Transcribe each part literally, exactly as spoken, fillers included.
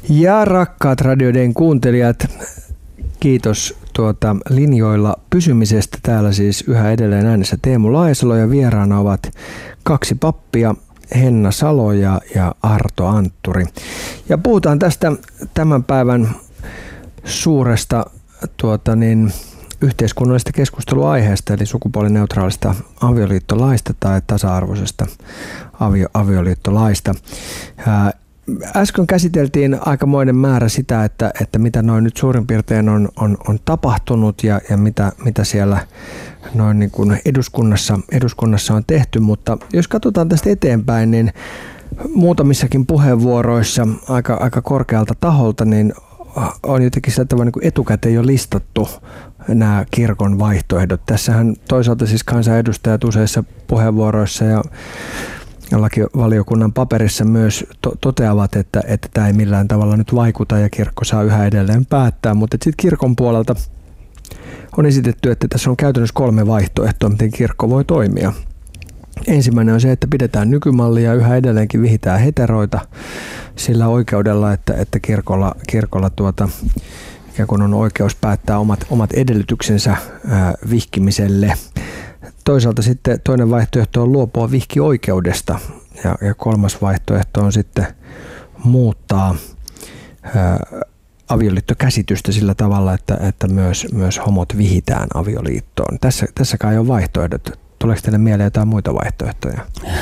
Ja rakkaat radioiden kuuntelijat, kiitos tuota linjoilla pysymisestä. Täällä siis yhä edelleen äänessä Teemu Laisalo ja vieraana ovat kaksi pappia, Henna Salo ja, ja Arto Antturi. Ja puhutaan tästä tämän päivän suuresta tuota niin, yhteiskunnallisesta keskusteluaiheesta, eli sukupuolineutraalista avioliittolaista tai tasa-arvoisesta avio, avioliittolaista. Ää, Äsken käsiteltiin aikamoinen määrä sitä, että, että mitä noin nyt suurin piirtein on, on, on tapahtunut ja, ja mitä, mitä siellä noin niin kuin eduskunnassa, eduskunnassa on tehty, mutta jos katsotaan tästä eteenpäin, niin muutamissakin puheenvuoroissa aika, aika korkealta taholta niin on jotenkin sillä tavalla niin kuin etukäteen jo listattu nämä kirkon vaihtoehdot. Tässähän toisaalta siis kansanedustajat useissa puheenvuoroissa ja lakivaliokunnan paperissa myös to- toteavat, että, että tämä ei millään tavalla nyt vaikuta ja kirkko saa yhä edelleen päättää, mutta sitten kirkon puolelta on esitetty, että tässä on käytännössä kolme vaihtoehtoa, miten kirkko voi toimia. Ensimmäinen on se, että pidetään nykymallia ja yhä edelleenkin vihitään heteroita sillä oikeudella, että, että kirkolla, kirkolla tuota, ikään kuin on oikeus päättää omat, omat edellytyksensä ää, vihkimiselle. Toisaalta sitten toinen vaihtoehto on luopua vihkioikeudesta ja, ja kolmas vaihtoehto on sitten muuttaa ää, avioliittokäsitystä sillä tavalla, että, että myös, myös homot vihitään avioliittoon. Tässä, tässä kai on vaihtoehdot. Tuleeko teille mieleen jotain muita vaihtoehtoja?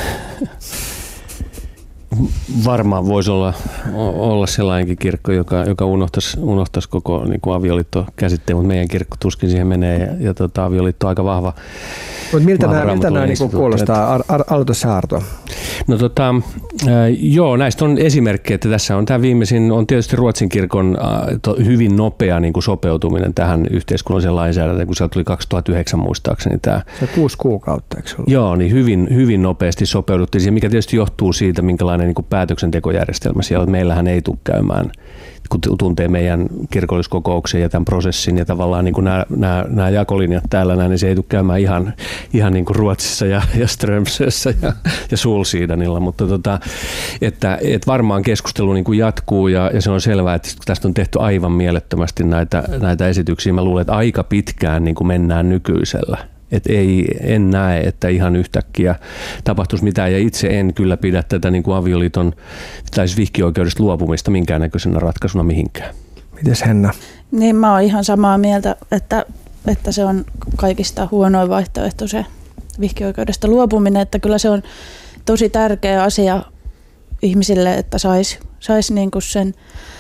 Varmaan voisi olla, olla sellainenkin kirkko, joka, joka unohtaisi, unohtaisi koko niin kuin avioliittokäsitteen, mutta meidän kirkko tuskin siihen menee ja, ja tota, avioliitto on aika vahva. Mutta miltä nämä, miltä nämä niin kuulostaa? Ar, ar, aloita sä, Arto. No tota, äh, joo, näistä on esimerkkejä, että tässä on tämä viimeisin, on tietysti Ruotsin kirkon äh, to, hyvin nopea niin kuin sopeutuminen tähän yhteiskunnalliseen lainsäädäntöön, kun sieltä tuli kaksituhattayhdeksän muistaakseni tämä. Se kuusi kuukautta, eikö ollut? Joo, niin hyvin, hyvin nopeasti sopeuduttiin siihen, mikä tietysti johtuu siitä, minkälainen niin kuin päätöksentekojärjestelmä siellä on. Meillähän ei tule käymään, kun tuntee meidän kirkolliskokouksen ja tämän prosessin ja tavallaan niin kuin nämä, nämä, nämä jakolinjat täällä, niin se ei tule käymään ihan, ihan niin kuin Ruotsissa ja, ja Strömsössä ja, ja Sulsiidanilla, mutta tota, että, että varmaan keskustelu niin kuin jatkuu ja, ja se on selvää, että tästä on tehty aivan mielettömästi näitä, näitä esityksiä. Mä luulen, että aika pitkään niin kuin mennään nykyisellä. Et ei, en näe, että ihan yhtäkkiä tapahtuisi mitään ja itse en kyllä pidä tätä niin kuin avioliiton tai vihkioikeudesta luopumista minkäännäköisenä ratkaisuna mihinkään. Mites Henna? Niin mä oon ihan samaa mieltä, että, että se on kaikista huonoin vaihtoehto se vihkioikeudesta luopuminen, että kyllä se on tosi tärkeä asia ihmisille, että sais, sais niin kuin sen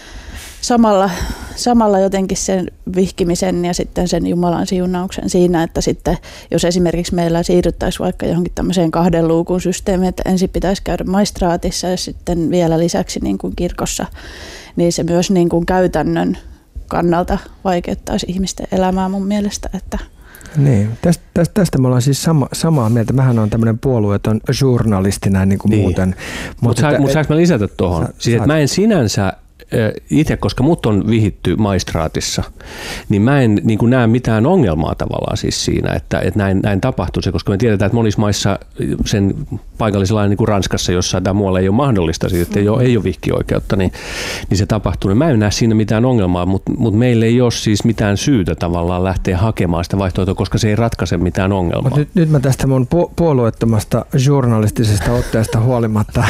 Samalla, samalla jotenkin sen vihkimisen ja sitten sen Jumalan siunauksen siinä, että sitten jos esimerkiksi meillä siirryttäisiin vaikka johonkin tämmöiseen kahden luukun systeemiin, että ensin pitäisi käydä maistraatissa ja sitten vielä lisäksi niin kuin kirkossa, niin se myös niin kuin käytännön kannalta vaikeuttaisi ihmisten elämää mun mielestä. Että Niin, tästä, tästä, tästä me ollaan siis sama, samaa mieltä. Mähän on tämmöinen puolueeton journalisti näin niin kuin niin. muuten. Mutta Mut mut saanko mä lisätä tuohon? Siis, että mä en sinänsä itse, koska mut on vihitty maistraatissa, niin mä en niin kuin näe mitään ongelmaa tavallaan siis siinä, että, että näin, näin tapahtuisi, koska me tiedetään, että monissa maissa sen paikallisella niin kuin Ranskassa, jossa tämä muualla ei ole mahdollista, siis, että ei ole, ei ole vihkioikeutta, niin, niin se tapahtuu. Mä en näe siinä mitään ongelmaa, mutta, mutta meillä ei ole siis mitään syytä tavallaan lähteä hakemaan sitä vaihtoehtoa, koska se ei ratkaise mitään ongelmaa. Nyt, nyt mä tästä mun pu- puolueettomasta journalistisesta otteesta huolimatta...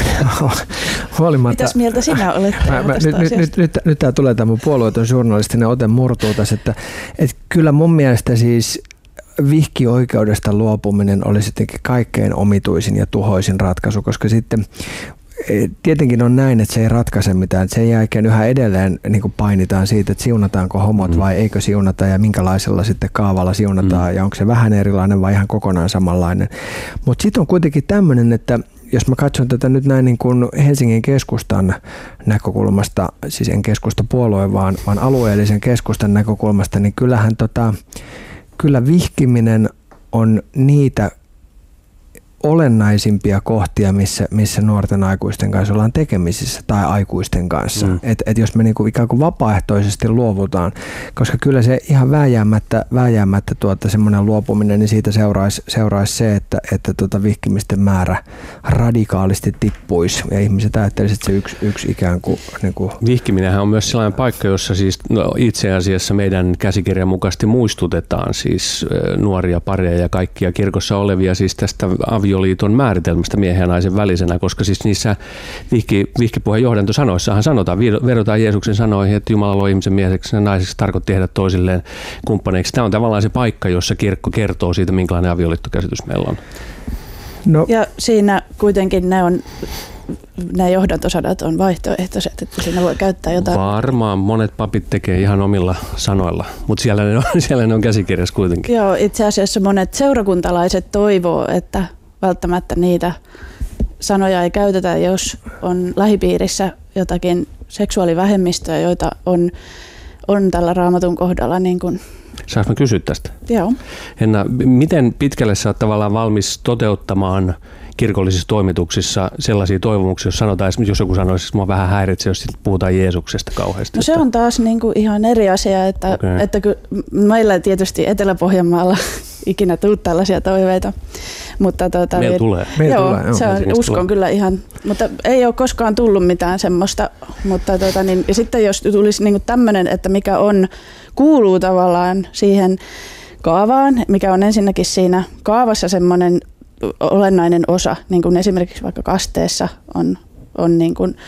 huolimatta mitäs mieltä sinä olet mä, mä, tästä nyt, nyt, nyt, nyt tämä tulee tämä mun puolueeton journalistinen ote murtuu tässä, että, että kyllä mun mielestä siis vihkioikeudesta luopuminen olisi jotenkin kaikkein omituisin ja tuhoisin ratkaisu, koska sitten tietenkin on näin, että se ei ratkaise mitään. Sen jälkeen yhä edelleen niin kuin painitaan siitä, että siunataanko homot mm. vai eikö siunata ja minkälaisella sitten kaavalla siunataan mm. ja onko se vähän erilainen vai ihan kokonaan samanlainen. Mutta sitten on kuitenkin tämmöinen, että jos mä katson tätä nyt näin niin kuin Helsingin keskustan näkökulmasta, siis en keskustapuolue, vaan, vaan alueellisen keskustan näkökulmasta, niin kyllähän tota, kyllä vihkiminen on niitä olennaisimpia kohtia, missä, missä nuorten aikuisten kanssa ollaan tekemisissä tai aikuisten kanssa. Mm. Että et jos me niinku ikään kuin vapaaehtoisesti luovutaan, koska kyllä se ihan vääjäämättä, vääjäämättä tuota semmoinen luopuminen, niin siitä seuraisi, seuraisi se, että, että tuota vihkimisten määrä radikaalisti tippuisi ja ihmiset ajattelisivat, että se yksi, yksi ikään kuin... Niin kuin Vihkiminenhän on myös sellainen paikka, jossa siis no, itse asiassa meidän käsikirjan mukaisesti muistutetaan siis nuoria pareja ja kaikkia kirkossa olevia siis tästä avioliiton määritelmästä miehen ja naisen välisenä, koska siis niissä vihki, vihkipuheen johdantosanoissahan sanotaan, vedotaan Jeesuksen sanoihin, että Jumala loi ihmisen mieheksi ja naiseksi, tarkoitti tehdä toisilleen kumppaneiksi. Tämä on tavallaan se paikka, jossa kirkko kertoo siitä, minkälainen avioliittokäsitys meillä on. No. Ja siinä kuitenkin ne on nämä johdantosanat on vaihtoehtoiset, että siinä voi käyttää jotain. Varmaan monet papit tekee ihan omilla sanoilla, mutta siellä ne on, siellä ne on käsikirjassa kuitenkin. Joo, itse asiassa monet seurakuntalaiset toivoo, että välttämättä niitä sanoja ei käytetä, jos on lähipiirissä jotakin seksuaalivähemmistöä, joita on, on tällä Raamatun kohdalla. Niin kuin. Saanko mä kysyä tästä? Joo. Henna, miten pitkälle sä oot tavallaan valmis toteuttamaan kirkollisissa toimituksissa sellaisia toivomuksia, jos sanotaan, jos joku sanoisi, että mua vähän häiritsee, jos puhutaan Jeesuksesta kauheasti? No se on taas niin kuin ihan eri asia, että, okay. että meillä tietysti Etelä-Pohjanmaalla ikinä tule tällaisia toiveita. Mutta tuota, meillä tulee. Meillä joo, tulee, se on, uskon tulee. Kyllä ihan, mutta ei ole koskaan tullut mitään semmoista. Mutta tuota, niin, ja sitten jos tulisi niin kuin tämmöinen, että mikä on, kuuluu tavallaan siihen kaavaan, mikä on ensinnäkin siinä kaavassa semmoinen olennainen osa, niin kuin esimerkiksi vaikka kasteessa on, on niin kuin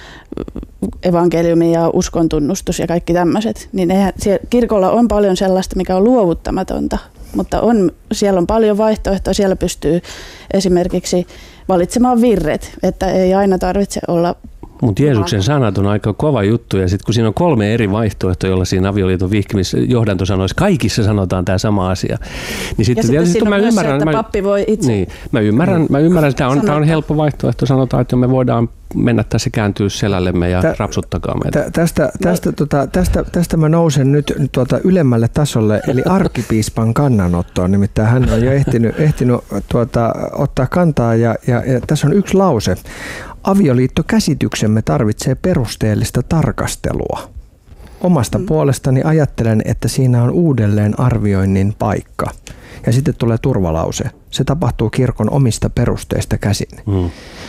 evankeliumi ja uskontunnustus ja kaikki tämmöiset, niin eihän, kirkolla on paljon sellaista, mikä on luovuttamatonta, mutta on, siellä on paljon vaihtoehtoja, siellä pystyy esimerkiksi valitsemaan virret, että ei aina tarvitse olla. Mutta Jeesuksen sanat on aika kova juttu, ja sitten kun siinä on kolme eri vaihtoehtoa, jolla siinä avioliiton vihkimisjohdantosanoissa kaikissa sanotaan tämä sama asia. Niin sitten ja sitten siinä on myös se, että pappi voi itse. Niin, mä ymmärrän, mä ymmärrän että tämä on, tämä on helppo vaihtoehto, sanotaan, että me voidaan mennä tässä kääntyä selällemme ja Tä, rapsuttakaa meitä. Tästä, tästä, tota, tästä, tästä mä nousen nyt tuota ylemmälle tasolle, eli arkkipiispan kannanottoon, nimittäin hän on jo ehtinyt, ehtinyt tuota, ottaa kantaa, ja, ja, ja tässä on yksi lause. Avioliittokäsityksemme tarvitsee perusteellista tarkastelua. Omasta mm. puolestani ajattelen, että siinä on uudelleen arvioinnin paikka. Ja sitten tulee turvalause. Se tapahtuu kirkon omista perusteista käsin. Mm.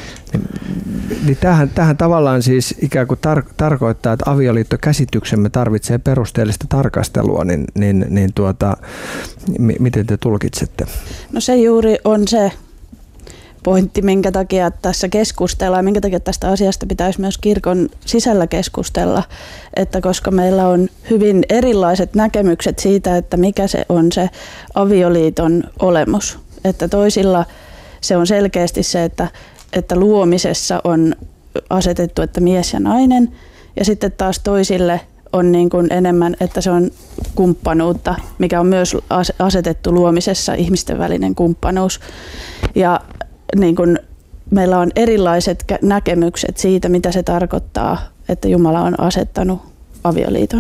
Niin tämähän, tämähän tavallaan siis ikään kuin tar- tarkoittaa, että avioliittokäsityksemme tarvitsee perusteellista tarkastelua, niin, niin, niin tuota, m- miten te tulkitsette? No se juuri on se pointti, minkä takia tässä keskustellaan, minkä takia tästä asiasta pitäisi myös kirkon sisällä keskustella, että koska meillä on hyvin erilaiset näkemykset siitä, että mikä se on se avioliiton olemus, että toisilla se on selkeästi se, että, että luomisessa on asetettu, että mies ja nainen, ja sitten taas toisille on niin kuin enemmän, että se on kumppanuutta, mikä on myös asetettu luomisessa, ihmisten välinen kumppanuus. Ja niin kuin meillä on erilaiset näkemykset siitä, mitä se tarkoittaa, että Jumala on asettanut avioliiton.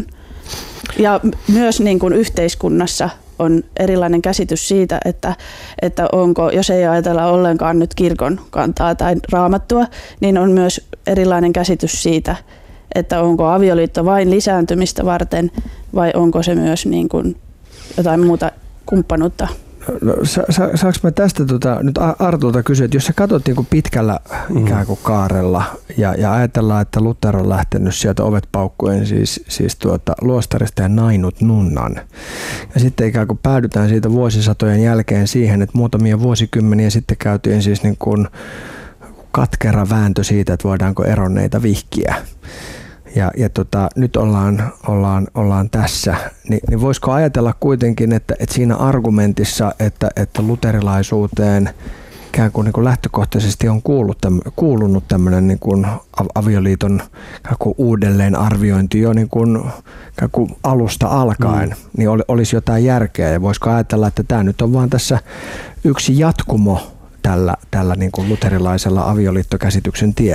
Ja myös niin kuin yhteiskunnassa on erilainen käsitys siitä, että, että onko, jos ei ajatella ollenkaan nyt kirkon kantaa tai raamattua, niin on myös erilainen käsitys siitä, että onko avioliitto vain lisääntymistä varten vai onko se myös niin kuin jotain muuta kumppanuutta. No, sa- sa- saanko mä tästä tota, nyt Artulta kysyä, että jos sä katsot niin kuin pitkällä ikään kuin kaarella ja, ja ajatellaan, että Luther on lähtenyt sieltä ovet paukkuen siis, siis tuota, luostarista ja nainut nunnan. Ja sitten ikään kuin päädytään siitä vuosisatojen jälkeen siihen, että muutamia vuosikymmeniä sitten käytiin siis niin kuin katkera vääntö siitä, että voidaanko eronneita vihkiä. Ja, ja tota, nyt ollaan, ollaan, ollaan tässä, Ni, niin voisiko ajatella kuitenkin, että, että siinä argumentissa, että, että luterilaisuuteen ikään kuin, niin kuin lähtökohtaisesti on kuullut täm, kuulunut tämmöinen niin kuin avioliiton kuin uudelleenarviointi jo niin kuin, kuin alusta alkaen, mm. niin ol, olisi jotain järkeä. Ja voisiko ajatella, että tämä nyt on vaan tässä yksi jatkumo tällä, tällä niin kuin luterilaisella avioliittokäsityksen tiellä?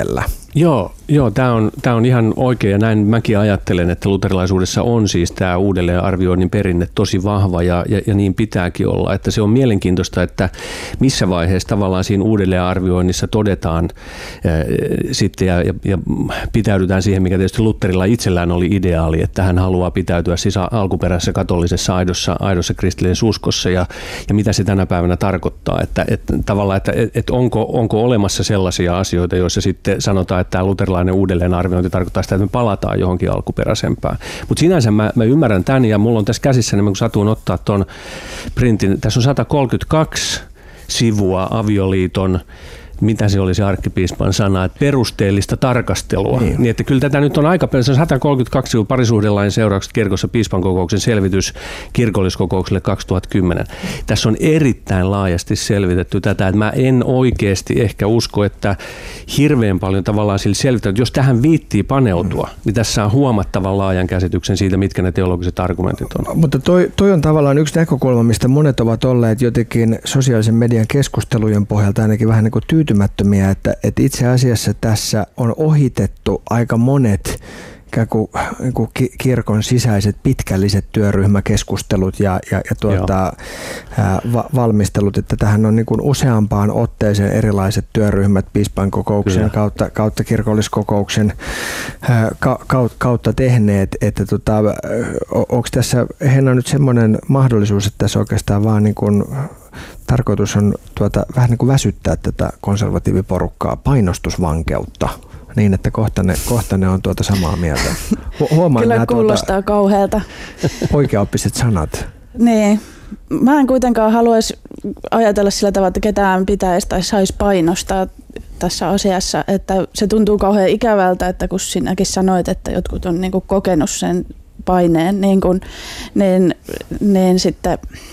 Joo, joo tämä on, tämä on ihan oikein ja näin mäkin ajattelen, että luterilaisuudessa on siis tämä uudelleenarvioinnin perinne tosi vahva ja, ja, ja niin pitääkin olla. Että se on mielenkiintoista, että missä vaiheessa tavallaan siinä uudelleenarvioinnissa todetaan ää, sitten ja, ja, ja pitäydytään siihen, mikä tietysti Lutherilla itsellään oli ideaali, että hän haluaa pitäytyä siis alkuperäisessä katolisessa aidossa, aidossa kristillisessä uskossa ja, ja mitä se tänä päivänä tarkoittaa. Että, että tavallaan, että, että onko, onko olemassa sellaisia asioita, joissa sitten sanotaan, että tämä luterilainen uudelleenarviointi tarkoittaa sitä, että me palataan johonkin alkuperäisempään. Mutta sinänsä mä, mä ymmärrän tämän ja mulla on tässä käsissä, niin kun satuin ottaa tuon printin, tässä on sata kolmekymmentäkaksi sivua avioliiton, mitä se oli se arkkipiispan sana, että perusteellista tarkastelua. Niin. Niin, että kyllä tätä nyt on aika paljon, se on sata kolmekymmentäkaksi sivua parisuhdelain seuraukset kirkossa piispan kokouksen selvitys kirkolliskokoukselle kaksituhattakymmenen. Tässä on erittäin laajasti selvitetty tätä, että mä en oikeasti ehkä usko, että hirveän paljon tavallaan sillä selvitetään, että jos tähän viittii paneutua, mm. niin tässä on huomattavan laajan käsityksen siitä, mitkä ne teologiset argumentit on. Mutta toi, toi on tavallaan yksi näkökulma, mistä monet ovat olleet jotenkin sosiaalisen median keskustelujen pohjalta ainakin vähän niin kuin tyytyväisiä, että, että itse asiassa tässä on ohitettu aika monet ikään kuin, niin kuin kirkon sisäiset pitkälliset työryhmäkeskustelut ja, ja, ja tuota, ää, va, valmistelut, että tähän on niin kuin useampaan otteeseen erilaiset työryhmät piispan kokouksen kautta, kautta kirkolliskokouksen ää, ka, kautta tehneet, että tota, onko tässä Henna nyt semmoinen mahdollisuus, että tässä oikeastaan vaan niin kuin tarkoitus on tuota, vähän niin kuin väsyttää tätä konservatiiviporukkaa painostusvankeutta niin, että kohta ne, kohta ne on tuota samaa mieltä. Huomaan Kyllä nämä kuulostaa tuota, kauhealta. Oikeaoppiset sanat. Niin. Mä en kuitenkaan haluaisi ajatella sillä tavalla, että ketään pitäisi tai saisi painostaa tässä asiassa. Että se tuntuu kauhean ikävältä, että kun sinäkin sanoit, että jotkut on niin kuin kokenut sen paineen, niin, kuin, niin, niin sitten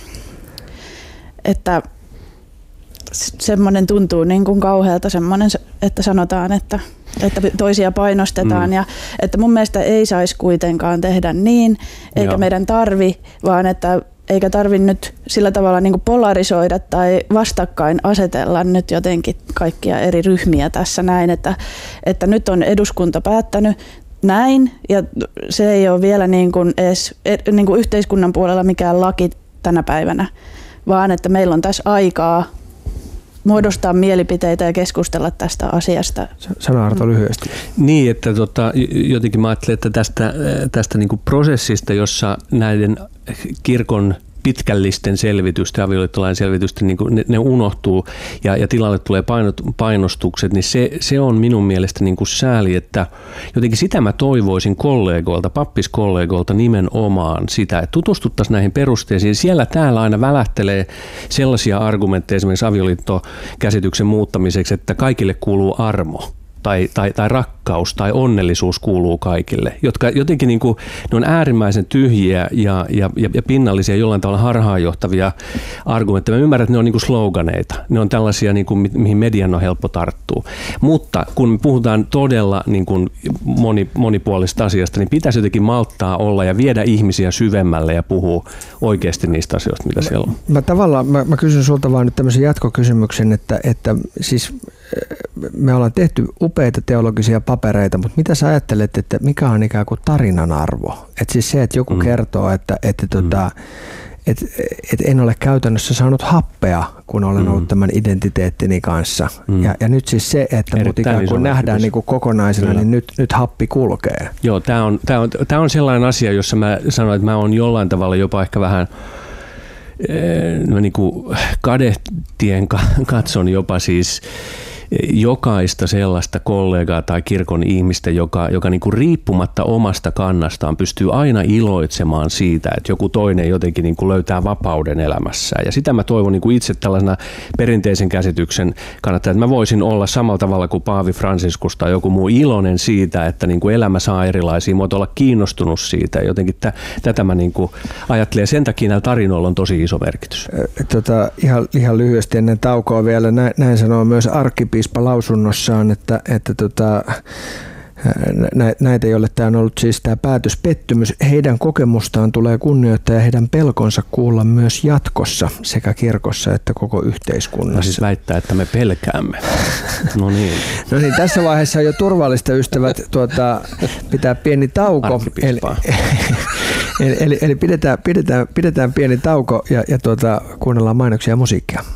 että semmoinen tuntuu niin kuin kauhealta semmoinen, että sanotaan, että, että toisia painostetaan mm. ja että mun mielestä ei saisi kuitenkaan tehdä niin, eikä Joo. meidän tarvi, vaan että eikä tarvi nyt sillä tavalla niin kuin polarisoida tai vastakkain asetella nyt jotenkin kaikkia eri ryhmiä tässä näin, että, että nyt on eduskunta päättänyt näin ja se ei ole vielä niin kuin edes niin kuin yhteiskunnan puolella mikään laki tänä päivänä, vaan että meillä on tässä aikaa muodostaa mielipiteitä ja keskustella tästä asiasta. Sano Arto lyhyesti. Niin, että tota, jotenkin mä ajattelen, että tästä, tästä niin kuin prosessista, jossa näiden kirkon pitkällisten selvitysten, avioliittolain selvitysten, niin ne, ne unohtuu ja, ja tilalle tulee painot, painostukset, niin se, se on minun mielestä niin kuin sääli, että jotenkin sitä mä toivoisin kollegoilta, pappiskollegoilta nimenomaan sitä, että tutustuttaisiin näihin perusteisiin. Siellä täällä aina välähtelee sellaisia argumentteja esimerkiksi avioliittokäsityksen muuttamiseksi, että kaikille kuuluu armo. Tai, tai, tai rakkaus tai onnellisuus kuuluu kaikille, jotka jotenkin niin kuin, ne on äärimmäisen tyhjiä ja, ja, ja pinnallisia, jollain tavalla harhaanjohtavia argumentteja. Mä ymmärrän, että ne on niin kuin sloganeita. Ne on tällaisia, niin kuin, mihin median on helppo tarttua. Mutta kun me puhutaan todella niin kuin moni, monipuolisesta asiasta, niin pitäisi jotenkin malttaa olla ja viedä ihmisiä syvemmälle ja puhua oikeasti niistä asioista, mitä siellä on. Mä, mä tavallaan, mä, mä kysyn sulta vaan nyt tämmöisen jatkokysymyksen, että, että siis me ollaan tehty upeita teologisia papereita, mutta mitä sä ajattelet, että mikä on ikään kuin tarinan arvo? Että siis se, että joku mm. kertoo, että, että mm. tota, et, et en ole käytännössä saanut happea, kun olen mm. ollut tämän identiteettini kanssa. Mm. Ja, ja nyt siis se, että mut ikään kuin nähdään niin kuin kokonaisena, Kyllä. niin nyt, nyt happi kulkee. Joo, tämä on, tää on, tää on sellainen asia, jossa mä sanoin, että mä oon jollain tavalla jopa ehkä vähän no niin kuin kadehtien katson jopa siis jokaista sellaista kollegaa tai kirkon ihmistä, joka, joka niin kuin riippumatta omasta kannastaan pystyy aina iloitsemaan siitä, että joku toinen jotenkin niin kuin löytää vapauden elämässään. Ja sitä mä toivon niin kuin itse tällaisena perinteisen käsityksen kannattaa, että mä voisin olla samalla tavalla kuin Paavi Franciscus tai joku muu iloinen siitä, että niin kuin elämä saa erilaisia muotoja, olla kiinnostunut siitä. Jotenkin t- tätä mä niin kuin ajattelen ja sen takia näillä tarinoilla on tosi iso merkitys. Tota, ihan, ihan lyhyesti ennen taukoa vielä, näin, näin sanoo myös arkkipiispa lausunnossaan, että, että tota, näitä, joille tämä on ollut siis tämä päätöspettymys. Heidän kokemustaan tulee kunnioittaa ja heidän pelkonsa kuulla myös jatkossa sekä kirkossa että koko yhteiskunnassa. No siis väittää, että me pelkäämme. No niin. No niin, tässä vaiheessa on jo turvallista, ystävät, tuota, pitää pieni tauko. Eli, eli, eli, eli pidetään, pidetään, pidetään pieni tauko ja, ja tuota, kuunnellaan mainoksia ja musiikkia.